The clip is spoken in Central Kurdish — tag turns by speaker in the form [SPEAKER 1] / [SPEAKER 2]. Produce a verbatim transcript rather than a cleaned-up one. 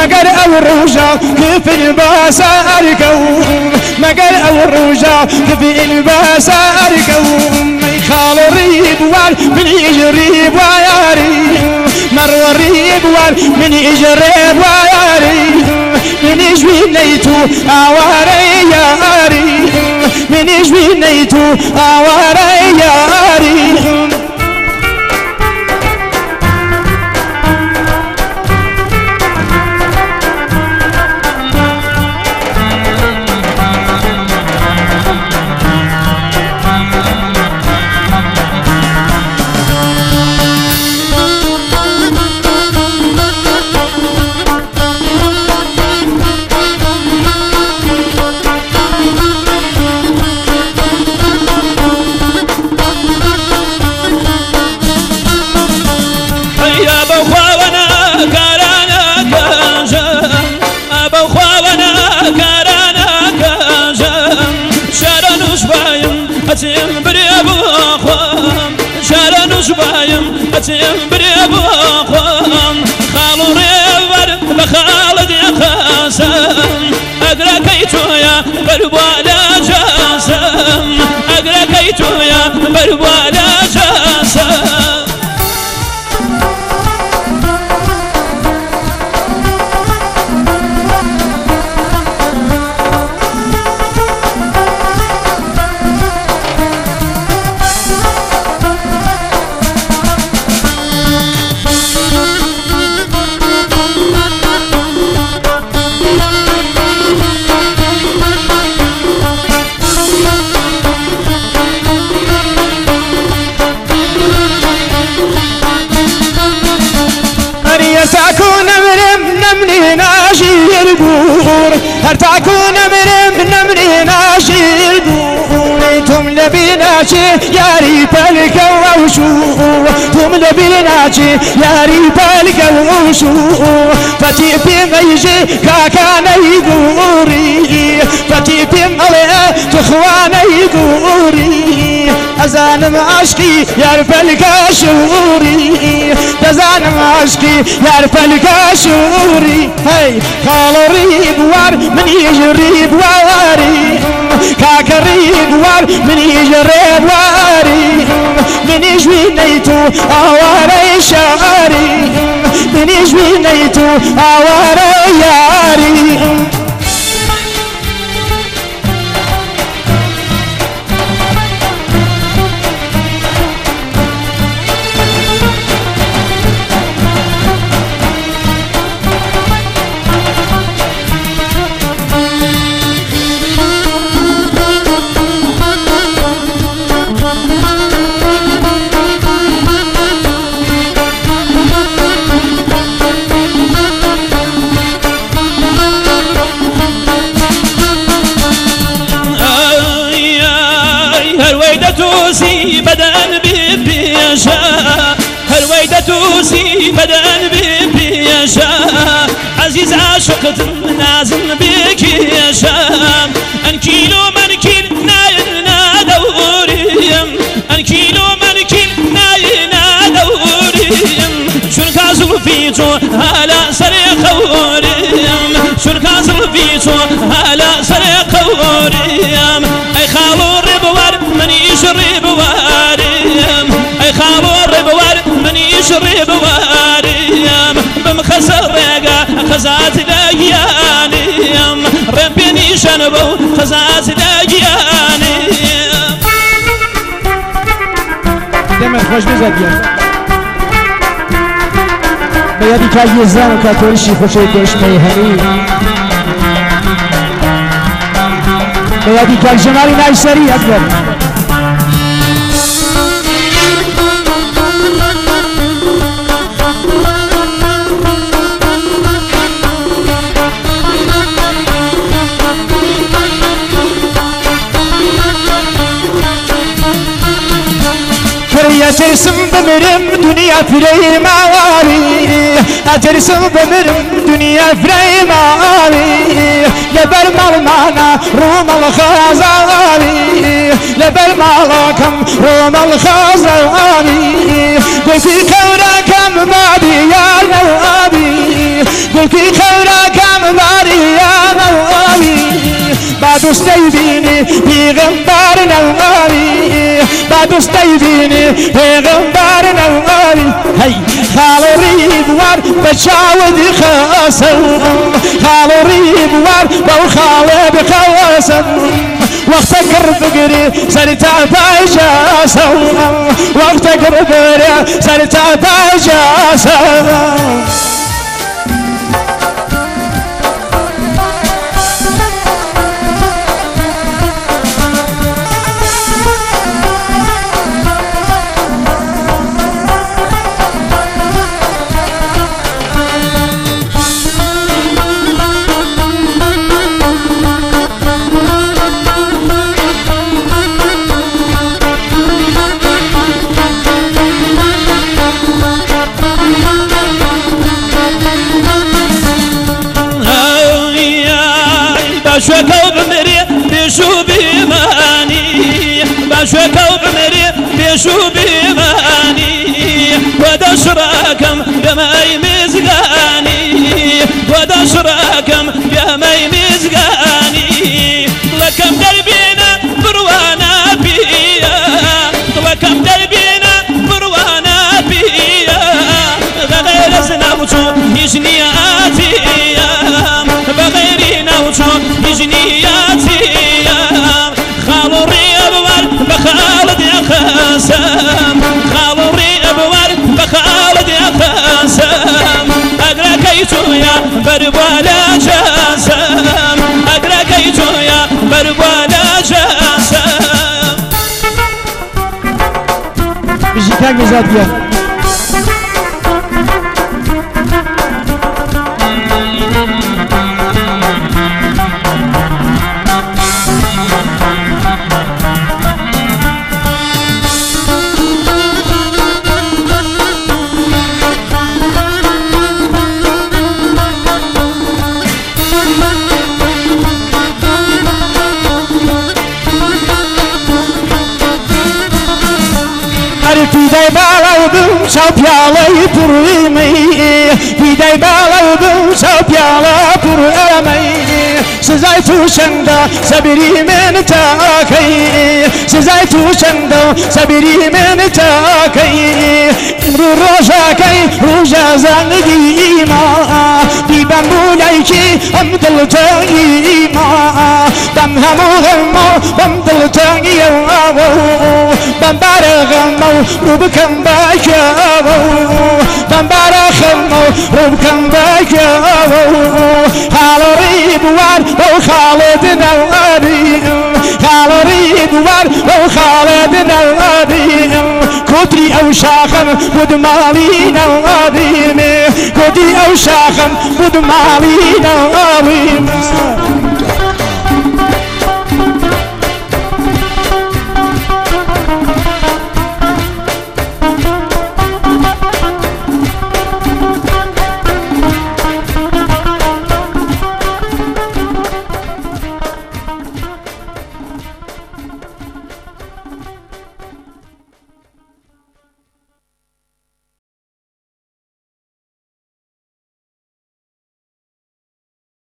[SPEAKER 1] مقر او الرجا كيف الباس اركوم مقر او الرجا كيف الباس اركوم خال الريبوان من يجري وياري مر الريبوان من يجري وياري من يجوي نيتو اواري ياري من يجوي نيتو اواري ياري
[SPEAKER 2] أتيم بريب أخوام شارن شبايم أتيم بريب أخوام خالو ريبر بخالد يخاسم أقرأ كيتو يا بربوالا جاسم أقرأ كيتو يا بربوالا جاسم
[SPEAKER 1] تكون مرم نمني ناشي البور هل تكون مرم نمني ناشي البور تم لبناشي يا ريت الكوشو تم لبناشي يا ريت الكوشو فتي في ميجي كاكا يقوري فتي في ملئ تخوانا يقوري أزان معشقي يعرف الكشوري أزان معشقي يعرف الكشوري هاي خالو ريبوار من يجري بواري كاكا ريبوار من يجري بواري من يجوي نيتو أواري شعري من يجوي نيتو أواري ياري توسي بدن ببيشا هالويدة توسي بدن ببيشا عزيز عاشق نازل بك يشا انكيلو منكيل ناينا دوريم انكيلو منكيل ناينا دوريم شركا زلفيتو هلا سريق وريم شركا زلفيتو هلا سريق وريم اي خالو ربوار من يشرب واريم اي خالو ربوار من يشرب واريم بمخسر رقا خزات لاقيانيم ربيني شنبو خزات لاقيانيم دمت خوش بزدیم بیادی که یه زن که تورشی خوشه دشت پیهنی بیادی که جمالی نایسری اکبر أترسم بمرم دنيا فري معاري أترسم بمرم دنيا فري معاري لبر مرمانا روم الخازاري لبر مالكم روم الخازاري قلت كوركم بعدي يا نوابي ملكي خورا كم باري يا نواري بعد استيبيني بيغمبار نواري بعد استيبيني بيغمبار نواري هي خالو ريدوار بشاود خاسم خالو ريدوار بو خالد خاسم وافتكر فقري صرت عباجاسم وافتكر فقري صرت عباجاسم
[SPEAKER 2] باشوكو بمري بيشو بيماني باشوكو بمري بيشو بيماني ودشراكم بماي مزقاني ودشراكم بماي مزقاني لكم دربينا بروانا بيا لكم دربينا بروانا بيا غير زناوتو يجنياتي بغيرنا وشوف بجنياتي خالو ريبوار بخالد يا خاسم خالو ريبوار بخالد يا خاسم أقرأ كيتو يا بربوالا جاسم أقرأ كيتو يا بربوالا جاسم
[SPEAKER 1] بجيكاك بزادية Pidai balaudu sau piala purumai Pidai balaudu sau piala purumai Sezai tu shanda sabiri men takai Sezai tu shanda sabiri men takai Imru roja kai roja zangi ima Di bambulai ki amdal tangi ima Bam hamu hamu bamdal tangi yawo Bambara hamu ربكم باكاو بمبارا خمو ربكم باكاو خالو ريدوار او خالد نواري خالو ريدوار او خالد نواري كوتري او شاخن ودمالي نواري كوتري او شاخن ودمالي نواري